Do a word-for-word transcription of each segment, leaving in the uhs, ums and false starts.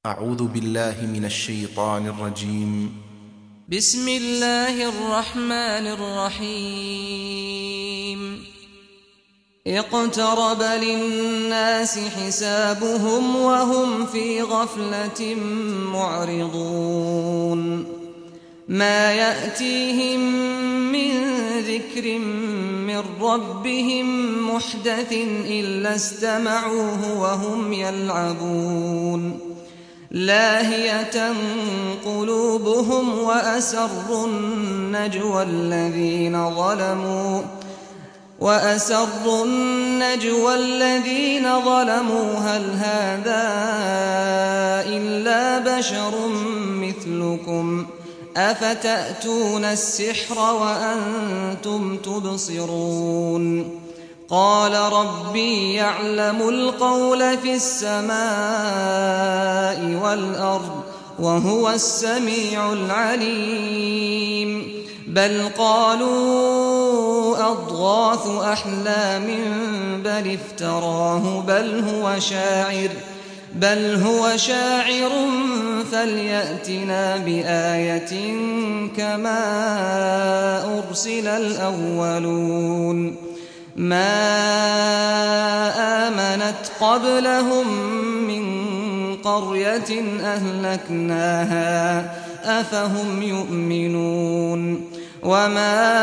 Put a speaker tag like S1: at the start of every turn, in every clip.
S1: أعوذ بالله من الشيطان الرجيم.
S2: بسم الله الرحمن الرحيم. اقترب للناس حسابهم وهم في غفلة معرضون. ما يأتيهم من ذكر من ربهم محدث إلا استمعوه وهم يلعبون. لاهية قلوبهم وأسروا النجوى الذين ظلموا وأسروا النجوى الذين ظلموا هل هذا إلا بشر مثلكم أفتأتون السحر وأنتم تبصرون. قال ربي يعلم القول في السماء والأرض وهو السميع العليم. بل قالوا أضغاث أحلام بل افتراه بل هو شاعر بل هو شاعر فليأتنا بآية كما أرسل الأولون. ما آمنت قبلهم من قرية أهلكناها أفهم يؤمنون. وما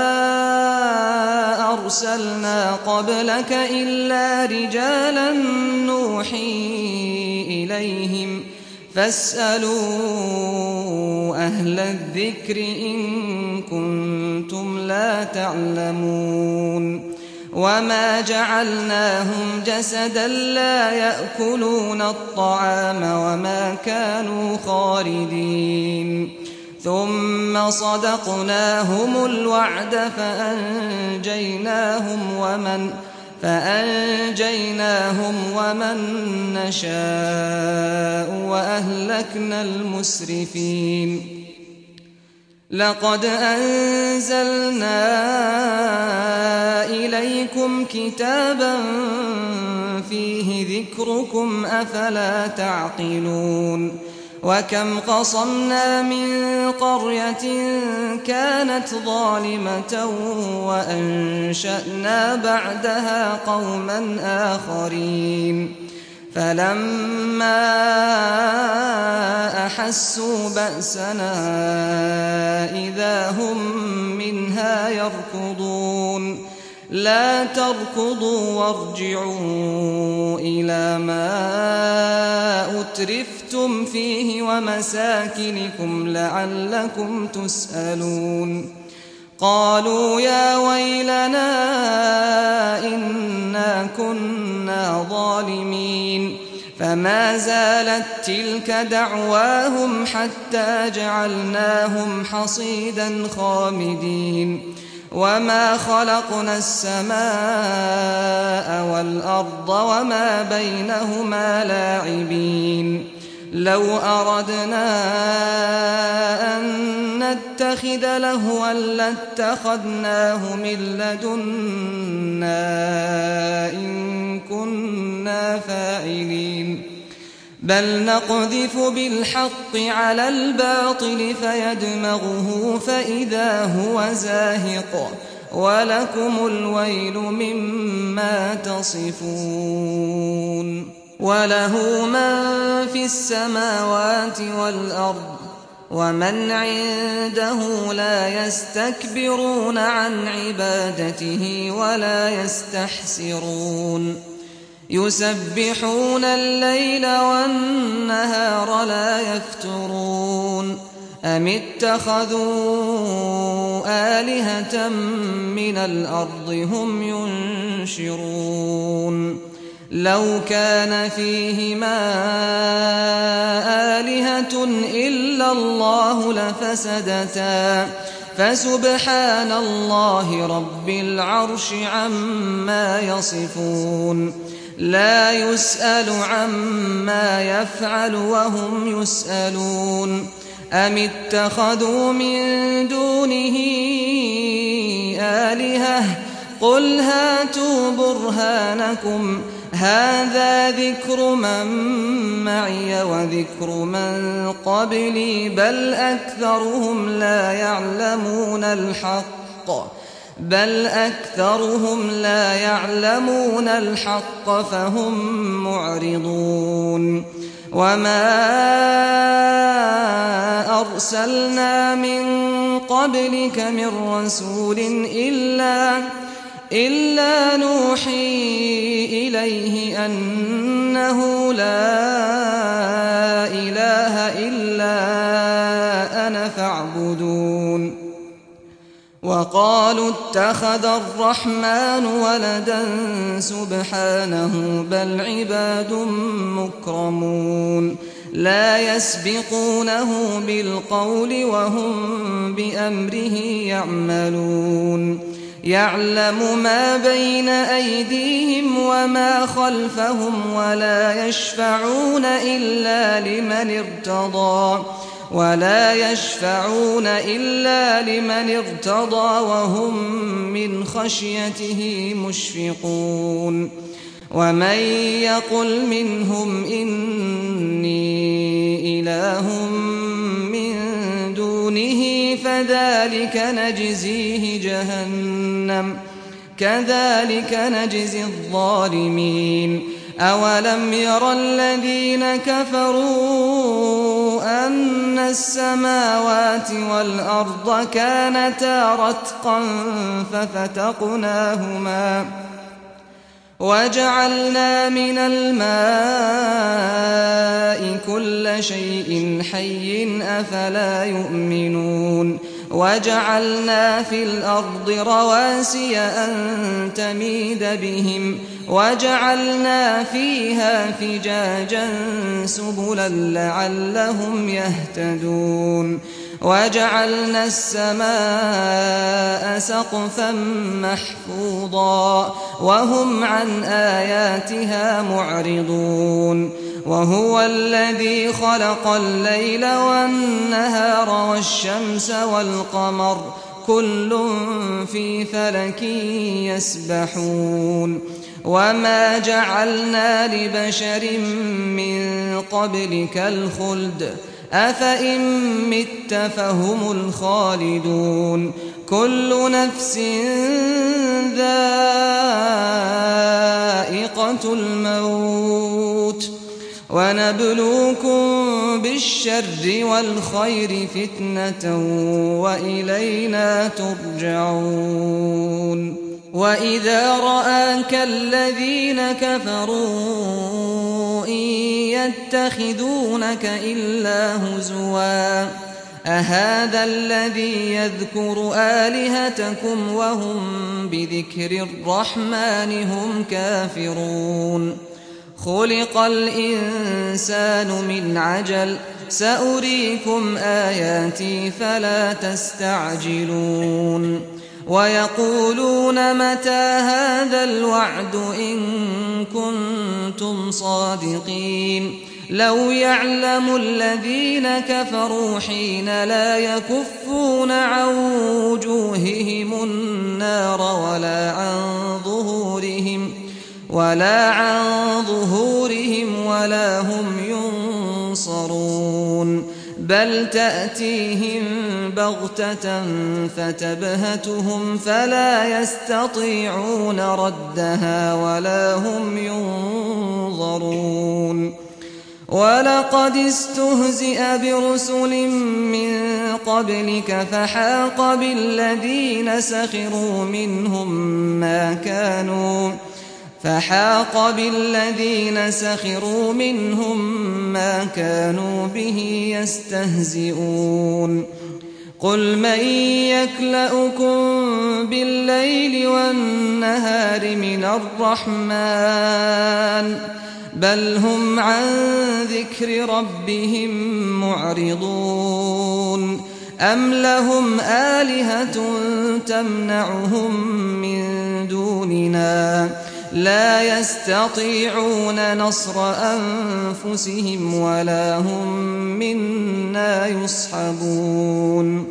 S2: أرسلنا قبلك إلا رجالا نوحي إليهم فاسألوا أهل الذكر إن كنتم لا تعلمون. وما جعلناهم جسدا لا يأكلون الطعام وما كانوا خالدين. ثم صدقناهم الوعد فأنجيناهم ومن فأنجيناهم ومن نشاء وأهلكنا المسرفين. لقد أنزلنا إليكم كتابا فيه ذكركم أفلا تعقلون. وكم قصمنا من قرية كانت ظالمة وأنشأنا بعدها قوما آخرين فلما أحسوا بأسنا إذا هم منها يركضون. لا تركضوا وارجعوا إلى ما أترفتم فيه ومساكنكم لعلكم تسألون. قالوا يا ويلنا إنا كنا ظالمين. فما زالت تلك دعواهم حتى جعلناهم حصيدا خامدين. وما خلقنا السماء والأرض وما بينهما لاعبين. لو أردنا أن نتخذ لهوا لاتخذناه من لدنا إن كنا فاعلين. بل نقذف بالحق على الباطل فيدمغه فإذا هو زاهق ولكم الويل مما تصفون. وله من في السماوات والأرض ومن عنده لا يستكبرون عن عبادته ولا يستحسرون. يسبحون الليل والنهار لا يفترون. أم اتخذوا آلهة من الأرض هم ينشرون. لو كان فيهما آلهة إلا الله لفسدتا فسبحان الله رب العرش عما يصفون. لا يسأل عما يفعل وهم يسألون. أم اتخذوا من دونه آلهة قل هاتوا برهانكم هذا ذكر من معي وذكر من قبلي بل أكثرهم لا يعلمون الحق بل أكثرهم لا يعلمون الحق فهم معرضون وما أرسلنا من قبلك من رسول إلا إلا نوحي إليه أنه لا إله إلا أنا فاعبدون وقالوا اتخذ الرحمن ولدا سبحانه بل عباد مكرمون لا يسبقونه بالقول وهم بأمره يعملون يعلم ما بين أيديهم وما خلفهم ولا يشفعون إلا لمن ارتضى ولا يشفعون إلا لمن ارتضى وهم من خشيته مشفقون ومن يقل منهم إني إله من دونه فذلك نجزيه جهنم كذلك نجزي الظالمين أولم ير الذين كفروا أن السماوات والأرض كانتا رتقا ففتقناهما وجعلنا من الماء كل شيء حي أفلا يؤمنون وجعلنا في الأرض رواسي أن تميد بهم وجعلنا فيها فجاجا سبلا لعلهم يهتدون وجعلنا السماء سقفا محفوظا وهم عن آياتها معرضون وهو الذي خلق الليل والنهار والشمس والقمر كل في فلك يسبحون وما جعلنا لبشر من قبلك الخلد أفإن مت فهم الخالدون كل نفس ذائقة الموت ونبلوكم بالشر والخير فتنة وإلينا ترجعون وإذا رآك الذين كفروا إن يتخذونك إلا هزوا أهذا الذي يذكر آلهتكم وهم بذكر الرحمن هم كافرون خلق الإنسان من عجل سأريكم آياتي فلا تستعجلون ويقولون متى هذا الوعد إن كنتم صادقين لو يعلم الذين كفروا حين لا يكفون عن وجوههم النار ولا عن ظهورهم ولا عن ظهورهم ولا هم ينصرون بل تأتيهم بغتة فتبهتهم فلا يستطيعون ردها ولا هم ينظرون ولقد استهزئ برسل من قبلك فحاق بالذين سخروا منهم ما كانوا فحاق بالذين سخروا منهم ما كانوا به يستهزئون قل من يكلؤكم بالليل والنهار من الرحمن بل هم عن ذكر ربهم معرضون أم لهم آلهة تمنعهم من دوننا لا يستطيعون نصر أنفسهم ولا هم منا يصحبون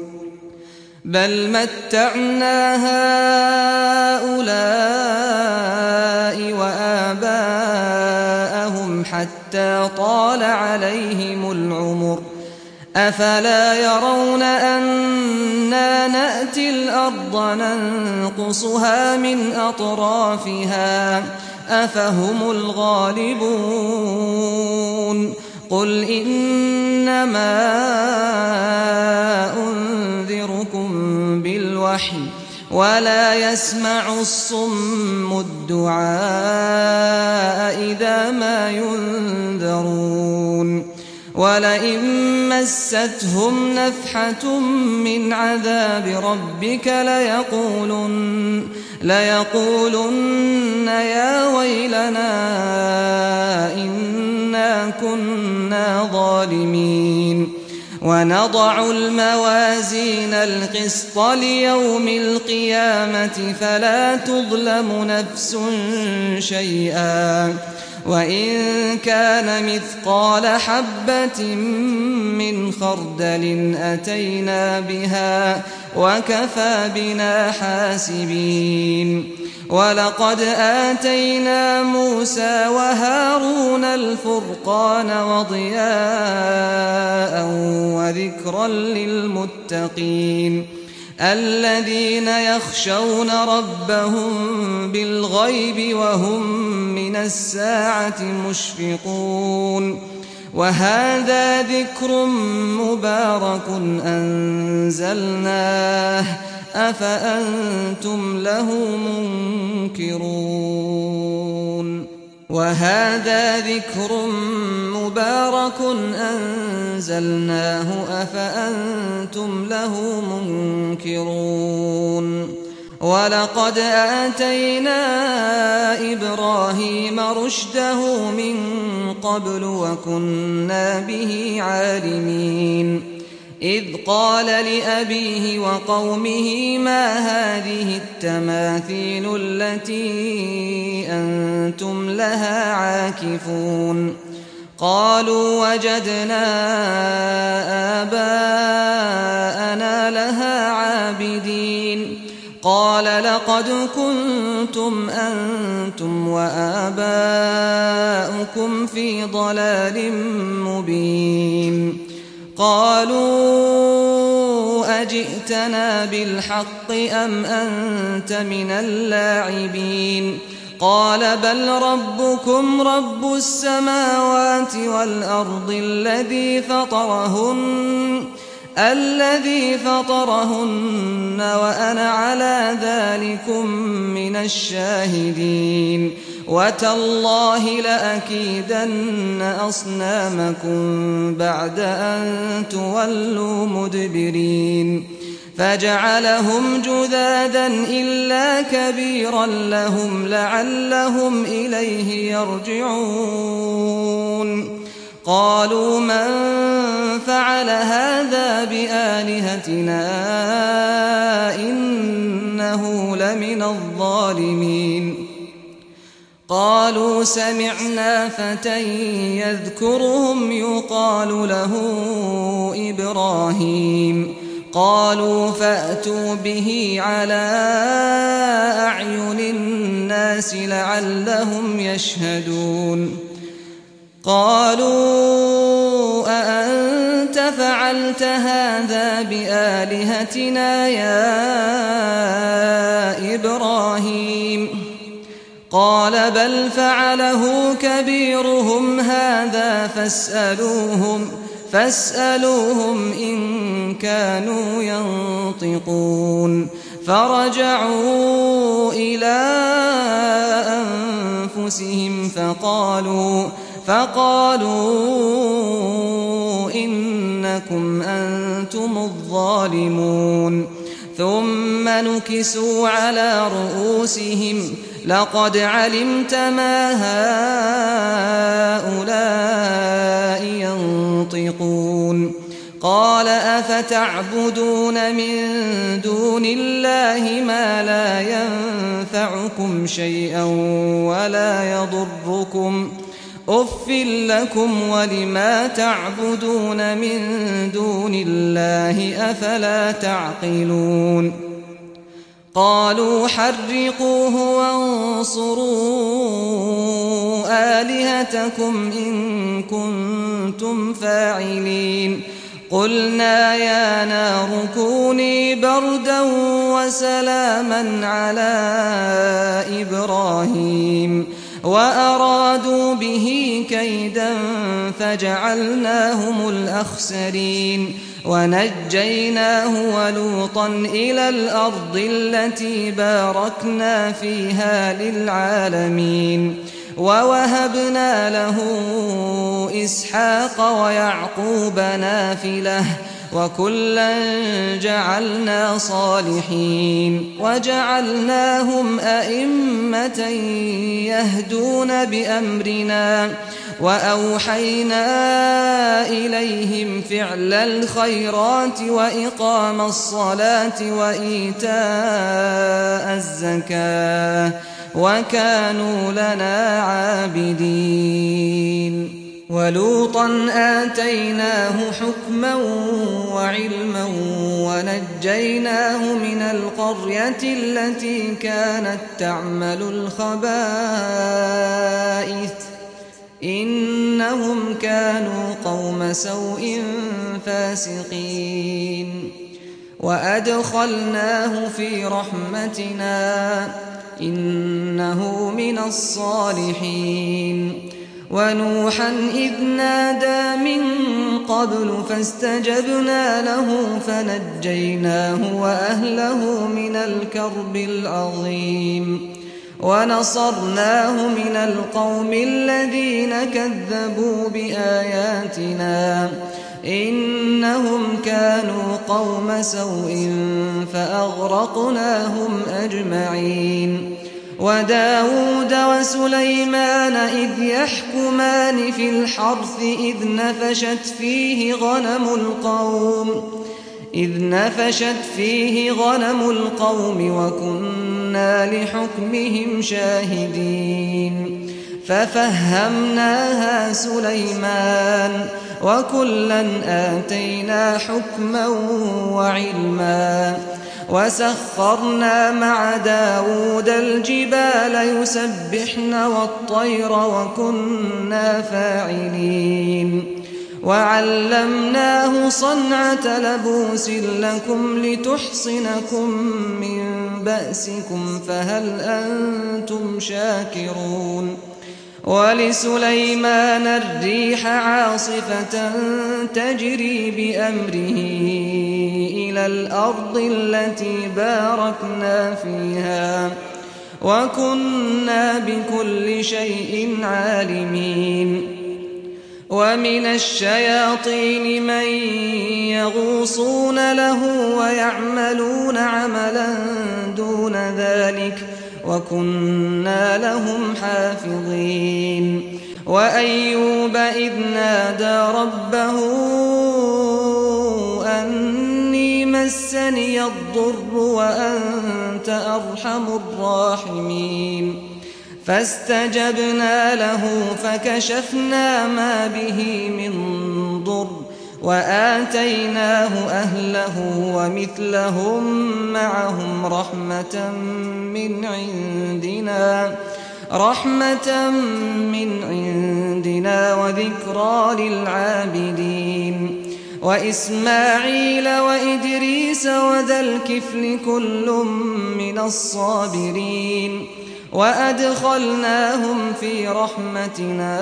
S2: بل متعنا هؤلاء الآباء وآباءهم حتى طال عليهم العمر أفلا يرون أنا نأتي الأرض ننقصها من أطرافها أفهم الغالبون قل إنما أنذركم بالوحي ولا يسمع الصم الدعاء إذا ما ينذرون ولئن مستهم نفحة من عذاب ربك ليقولن, ليقولن يا ويلنا إنا كنا ظالمين ونضع الموازين القسط ليوم القيامة فلا تظلم نفس شيئا وإن كان مثقال حبة من خردل أتينا بها وكفى بنا حاسبين ولقد آتينا موسى وهارون الفرقان وضياء وذكرا للمتقين الذين يخشون ربهم بالغيب وهم من الساعة مشفقون وهذا ذكر مبارك أنزلناه أفأنتم له منكرون وهذا ذكر مبارك أنزلناه أفأنتم له منكرون ولقد آتينا إبراهيم رشده من قبل وكنا به عالمين إذ قال لأبيه وقومه ما هذه التماثيل التي أنتم لها عاكفون قالوا وجدنا آباءنا لها عابدين قال لقد كنتم أنتم وآباؤكم في ضلال مبين قالوا أجئتنا بالحق أم أنت من اللاعبين قال بل ربكم رب السماوات والأرض الذي فطرهن الذي فطرهن وأنا على ذلكم من الشاهدين وتالله لأكيدن أصنامكم بعد أن تولوا مدبرين فجعلهم جذاذا إلا كبيرا لهم لعلهم إليه يرجعون قالوا من فعل هذا بآلهتنا إنه لمن الظالمين قالوا سمعنا فتى يذكرهم يقال له إبراهيم قالوا فأتوا به على أعين الناس لعلهم يشهدون قالوا أأنت فعلت هذا بآلهتنا يا إبراهيم قال بل فعله كبيرهم هذا فاسألوهم فاسألوهم إن كانوا ينطقون فرجعوا إلى أنفسهم فقالوا فقالوا إنكم أنتم الظالمون ثم نكسوا على رؤوسهم لقد علمت ما هؤلاء ينطقون قال أفتعبدون من دون الله ما لا ينفعكم شيئا ولا يضركم أف لكم ولما تعبدون من دون الله أفلا تعقلون قالوا حرقوه وانصروا آلهتكم إن كنتم فاعلين قلنا يا نار كوني بردا وسلاما على إبراهيم وأرادوا به كيدا فجعلناهم الأخسرين ونجيناه ولوطا إلى الأرض التي باركنا فيها للعالمين ووهبنا له إسحاق ويعقوب نافلة وكلا جعلنا صالحين وجعلناهم أئمة يهدون بأمرنا وأوحينا إليهم فعل الخيرات وإقام الصلاة وإيتاء الزكاة وكانوا لنا عابدين ولوطا آتيناه حكما وعلما ونجيناه من القرية التي كانت تعمل الخبائث إنهم كانوا قوم سوء فاسقين وأدخلناه في رحمتنا إنه من الصالحين ونوحا إذ نادى من قبل فاستجبنا له فنجيناه وأهله من الكرب العظيم ونصرناه من القوم الذين كذبوا بآياتنا إنهم كانوا قوم سوء فأغرقناهم أجمعين وداود وسليمان إذ يحكمان في الحرث إذ نفشت فيه غنم القوم إذ نفشت فيه غنم القوم وكنا لحكمهم شاهدين ففهمناها سليمان وكلا آتينا حكما وعلما وسخرنا مع داود الجبال يسبحن والطير وكنا فاعلين وعلمناه صنعة لبوس لكم لتحصنكم من بأسكم فهل أنتم شاكرون ولسليمان الريح عاصفة تجري بأمره إلى الأرض التي باركنا فيها وكنا بكل شيء عالمين ومن الشياطين من يغوصون له ويعملون عملا دون ذلك وكنا لهم حافظين وأيوب إذ نادى ربه أني مسني الضر وأنت أرحم الراحمين فاستجبنا له فكشفنا ما به من ضر وآتيناه أهله ومثلهم معهم رحمة من عندنا رحمة من عندنا وذكرى للعابدين وإسماعيل وإدريس وذا الكفل كل من الصابرين وأدخلناهم في رحمتنا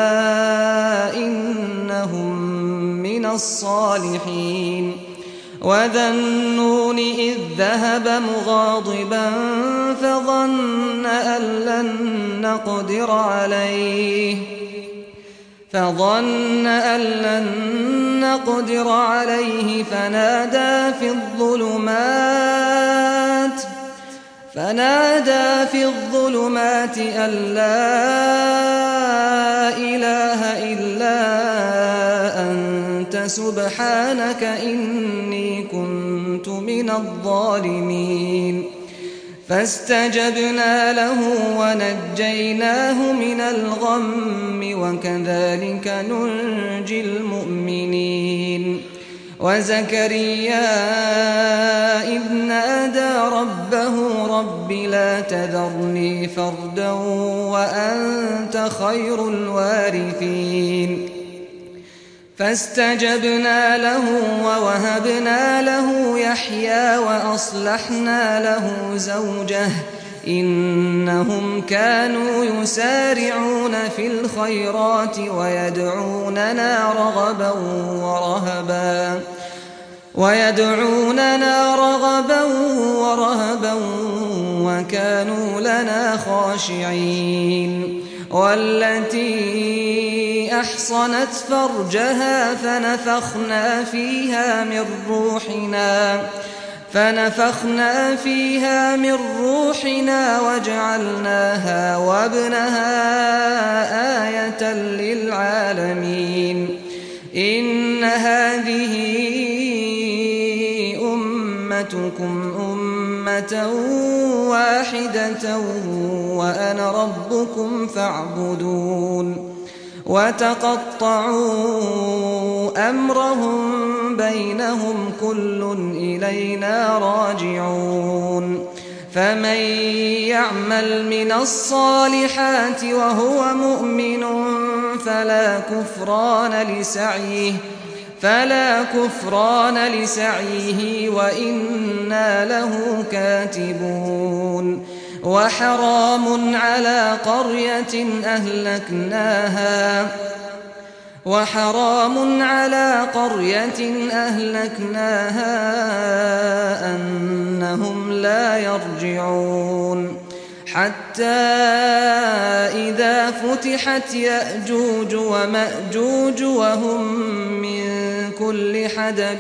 S2: إنهم من الصالحين وذا النون إذ ذهب مغاضبا فظن أن لن نقدر عليه فظن أن لن نقدر عليه فنادى في الظلمات فنادى في الظلمات أن لا إله إلا أنت سبحانك إني كنت من الظالمين فاستجبنا له ونجيناه من الغم وكذلك ننجي المؤمنين وزكريا إذ نادى ربه رب لا تذرني فردا وأنت خير الوارثين فاستجبنا له ووهبنا له يحيى وأصلحنا له زوجه إنهم كانوا يسارعون في الخيرات ويدعوننا رغبا ورهبا ويدعوننا رغبا ورهبا وكانوا لنا خاشعين والتي أحصنت فرجها فنفخنا فيها من روحنا فنفخنا فيها من روحنا وجعلناها وابنها آية للعالمين إن هذه أمتكم أمة واحدة وأنا ربكم فاعبدون وتقطعوا أمرهم بينهم كل إلينا راجعون فمن يعمل من الصالحات وهو مؤمن فلا كفران لسعيه فلا كفران لسعيه وإنا له كاتبون وحرام على قرية أهلكناها وحرام على قرية أهلكناها أنهم لا يرجعون حتى إذا فتحت يأجوج ومأجوج وهم من كل حدب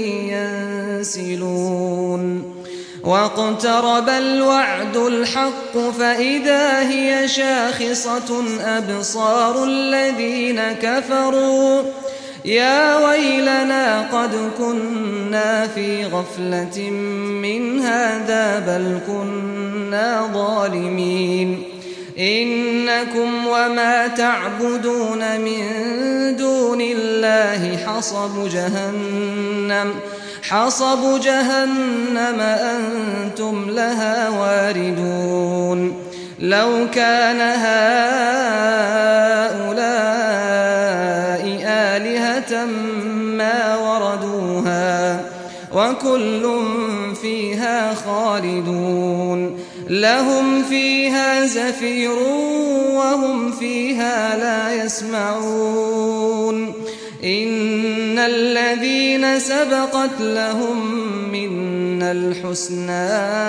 S2: ينسلون واقترب الوعد الحق فإذا هي شاخصة أبصار الذين كفروا يا ويلنا قد كنا في غفلة من هذا بل كنا ظالمين إنكم وما تعبدون من دون الله حصب جهنم حصب جهنم أنتم لها واردون لو كان هؤلاء آلهة ما وردوها وكل فيها خالدون لهم فيها زفير وهم فيها لا يسمعون إن الذين سبقت لهم منا الحسنى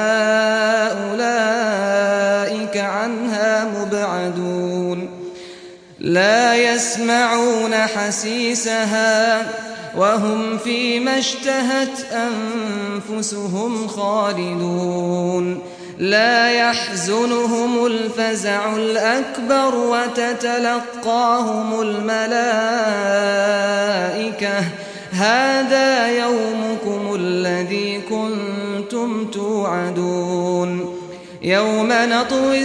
S2: أولئك عنها مبعدون لا يسمعون حسيسها وهم فيما اشتهت أنفسهم خالدون لا يحزنهم الفزع الأكبر وتتلقاهم الملائكة هذا يومكم الذي كنتم توعدون يوم نطوي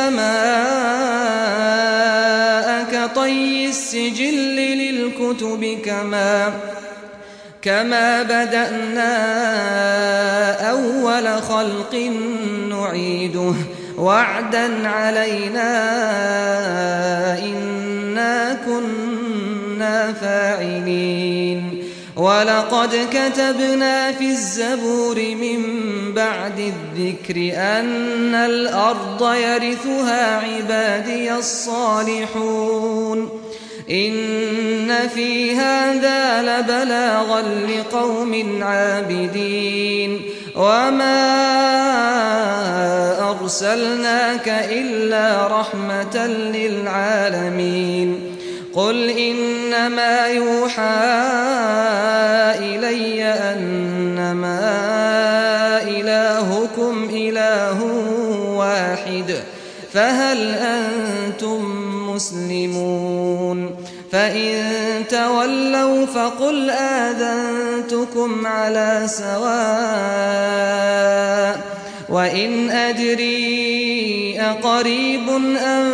S2: السماء كطي السجل للكتب كما كما بدأنا أول خلق نعيده وعدا علينا إنا كنا فاعلين ولقد كتبنا في الزبور من بعد الذكر أن الأرض يرثها عبادي الصالحون إن في هذا لبلاغا لقوم عابدين وما أرسلناك إلا رحمة للعالمين قل إنما يوحى إلي أنما إلهكم إله واحد فهل أنتم مسلمون فإن تولوا فقل آذنتكم على سواء وإن أدري أقريب أم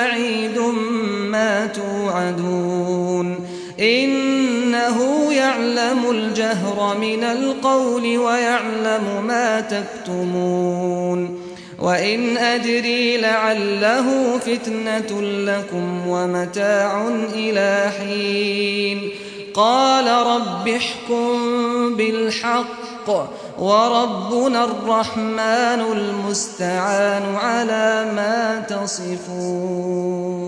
S2: بعيد ما توعدون إنه يعلم يعلم الجهر من القول ويعلم ما تكتمون وإن أدري لعله فتنة لكم ومتاع إلى حين قال رب احكم بالحق وربنا الرحمن المستعان على ما تصفون